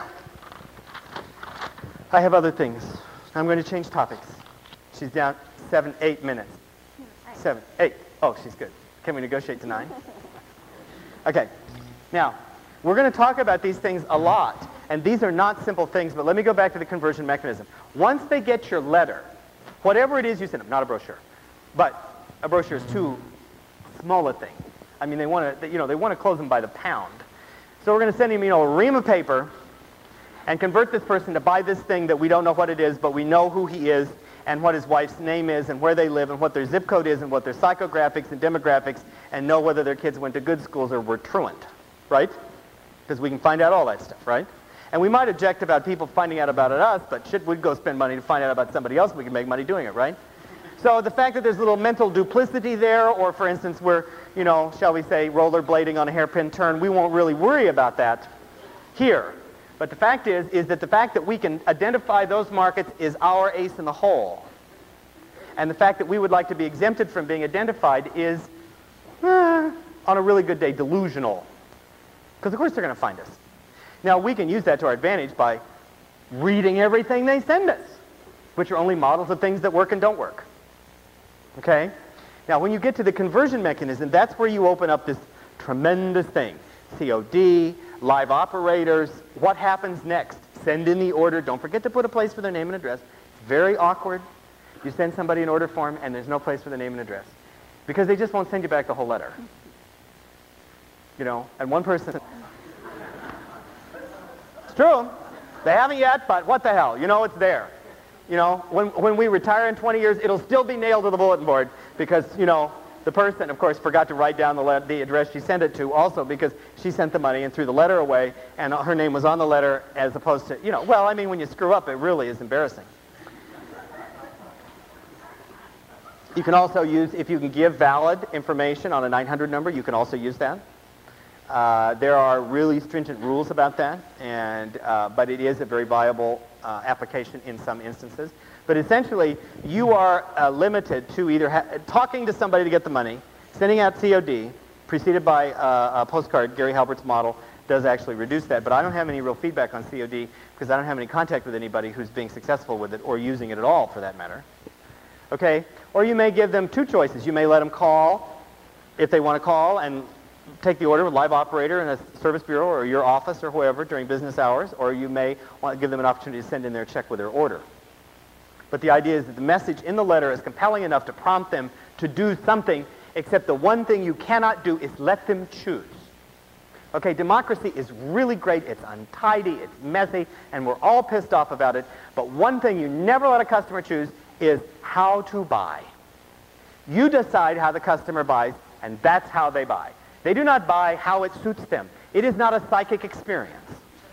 I have other things. I'm going to change topics. She's down seven, eight minutes. Seven, eight. Oh, she's good. Can we negotiate to nine? Okay. Now, we're going to talk about these things a lot, and these are not simple things, but let me go back to the conversion mechanism. Once they get your letter, whatever it is you send them, not a brochure, but a brochure is too small a thing. I mean, they want to, you know, they want to close them by the pound. So we're going to send him, you know, a ream of paper and convert this person to buy this thing that we don't know what it is, but we know who he is and what his wife's name is and where they live and what their zip code is and what their psychographics and demographics, and know whether their kids went to good schools or were truant, right? Because we can find out all that stuff, right? And we might object about people finding out about it us, but shit, we'd go spend money to find out about somebody else. We can make money doing it, right? So the fact that there's a little mental duplicity there, or for instance, we're, you know, shall we say, rollerblading on a hairpin turn, we won't really worry about that here. But the fact is, is that the fact that we can identify those markets is our ace in the hole. And the fact that we would like to be exempted from being identified is, eh, on a really good day, delusional. Because of course they're going to find us. Now we can use that to our advantage by reading everything they send us, which are only models of things that work and don't work. Okay? Now when you get to the conversion mechanism, that's where you open up this tremendous thing. C O D, live operators, what happens next? Send in the order. Don't forget to put a place for their name and address. It's very awkward. You send somebody an order form and there's no place for the name and address. Because they just won't send you back the whole letter. You know, and one person... It's true. They haven't yet, but what the hell? You know, it's there. You know, when, when we retire in twenty years, it'll still be nailed to the bulletin board because, you know, the person, of course, forgot to write down the, le- the address she sent it to also because she sent the money and threw the letter away and her name was on the letter as opposed to, you know, well, I mean, when you screw up, it really is embarrassing. You can also use, if you can give valid information on a nine hundred number, you can also use that. Uh, there are really stringent rules about that, and uh, but it is a very viable uh, application in some instances. But essentially, you are uh, limited to either ha- talking to somebody to get the money, sending out C O D, preceded by uh, a postcard. Gary Halbert's model does actually reduce that, but I don't have any real feedback on C O D because I don't have any contact with anybody who's being successful with it or using it at all, for that matter. Okay? Or you may give them two choices. You may let them call if they want to call and take the order with live operator in a service bureau or your office or whoever during business hours, or you may want to give them an opportunity to send in their check with their order. But the idea is that the message in the letter is compelling enough to prompt them to do something, except the one thing you cannot do is let them choose. Okay, democracy is really great, it's untidy, it's messy, and we're all pissed off about it, but one thing you never let a customer choose is how to buy. You decide how the customer buys, and that's how they buy. They do not buy how it suits them. It is not a psychic experience.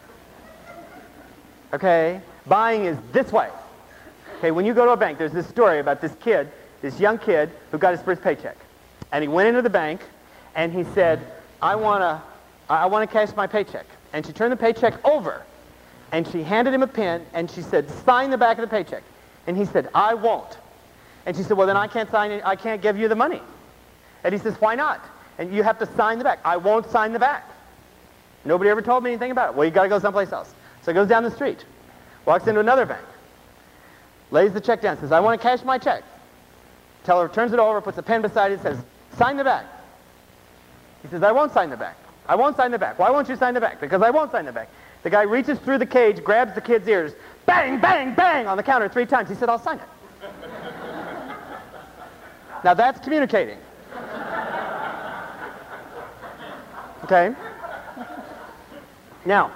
Okay? Buying is this way. Okay, when you go to a bank, there's this story about this kid, this young kid who got his first paycheck. And he went into the bank and he said, I want to I want to cash my paycheck. And she turned the paycheck over and she handed him a pen and she said, sign the back of the paycheck. And he said, I won't. And she said, well, then I can't sign it. I can't give you the money. And he says, why not? And you have to sign the back. I won't sign the back. Nobody ever told me anything about it. Well, you got to go someplace else. So he goes down the street, walks into another bank, lays the check down, says, I want to cash my check. Teller turns it over, puts a pen beside it, says, sign the back. He says, I won't sign the back. I won't sign the back. Why won't you sign the back? Because I won't sign the back. The guy reaches through the cage, grabs the kid's ears, bang, bang, bang on the counter three times. He said, I'll sign it. Now that's communicating. Okay? Now,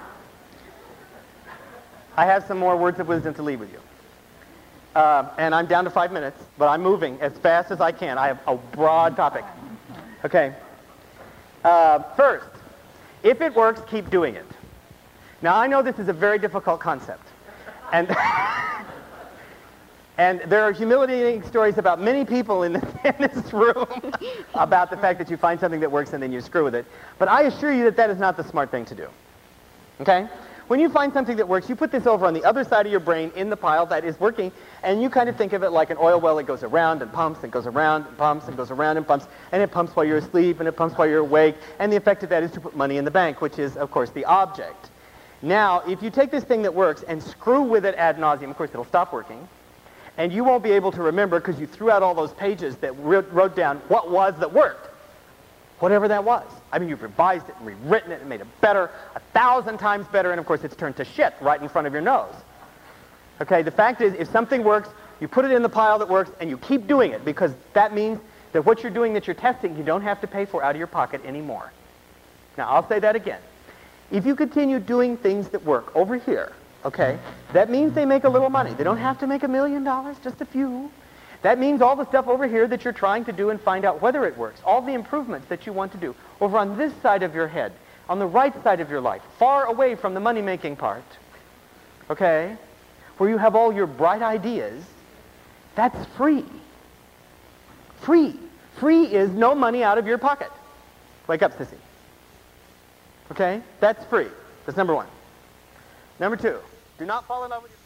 I have some more words of wisdom to leave with you. Uh, and I'm down to five minutes, but I'm moving as fast as I can. I have a broad topic. Okay? Uh, first, if it works, keep doing it. Now, I know this is a very difficult concept. And And there are humiliating stories about many people in this, in this room about the fact that you find something that works and then you screw with it. But I assure you that that is not the smart thing to do. Okay? When you find something that works, you put this over on the other side of your brain in the pile that is working, and you kind of think of it like an oil well. It goes around and pumps and goes around and pumps and goes around and pumps, and it pumps while you're asleep and it pumps while you're awake, and the effect of that is to put money in the bank, which is, of course, the object. Now, if you take this thing that works and screw with it ad nauseum, of course, it'll stop working, and you won't be able to remember because you threw out all those pages that wrote down what was that worked, whatever that was. I mean, you've revised it and rewritten it and made it better, a thousand times better, and of course it's turned to shit right in front of your nose. Okay, the fact is, if something works, you put it in the pile that works, and you keep doing it, because that means that what you're doing that you're testing, you don't have to pay for out of your pocket anymore. Now, I'll say that again. If you continue doing things that work over here, okay, that means they make a little money. They don't have to make a million dollars, just a few. That means all the stuff over here that you're trying to do and find out whether it works, all the improvements that you want to do, over on this side of your head, on the right side of your life, far away from the money-making part, okay, where you have all your bright ideas, that's free. Free. Free is no money out of your pocket. Wake up, sissy. Okay? That's free. That's number one. Number two, do not fall in love with your